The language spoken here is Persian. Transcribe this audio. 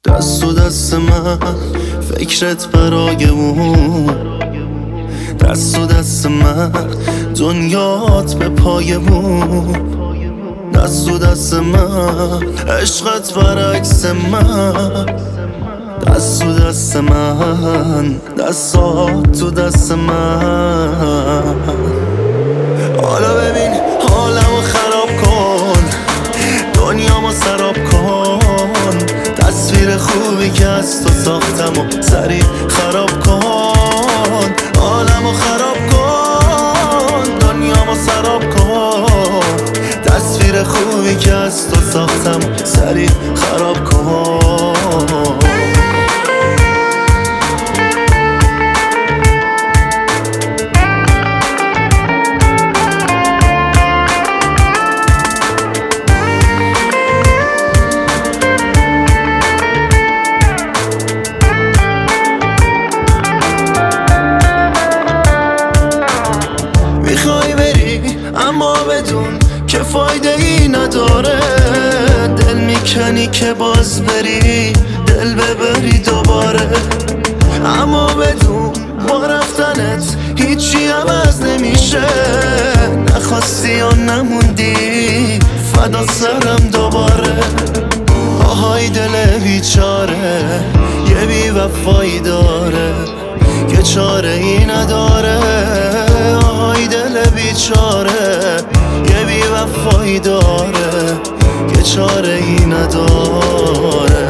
دست و دست من فکرت برایمون، دست و دست من دنیات به پایمون، دست و دست من عشقت برعکس من، دست و دست من دستات تو دست من. حالا ببین حالمو خراب کن، دنیامو سراب کن، تصویر خوبی که از تو ساختم و سریع خراب کن. حالمو خراب کن، دنیامو سراب کن، تصویر خوبی که از تو ساختم و سریع خراب کن. میخوای بری اما بدون که فایده ای نداره، دل میکنی که باز بری دل ببری دوباره، اما بدون با رفتنت هیچی عوض نمیشه، نخواستی یا نموندی فدا سرم دوباره. آهای دل بیچاره یه بی وفایی داره که چاره ای نداره، آهای دل بیچاره یه بی وفایی داره که چاره ای نداره.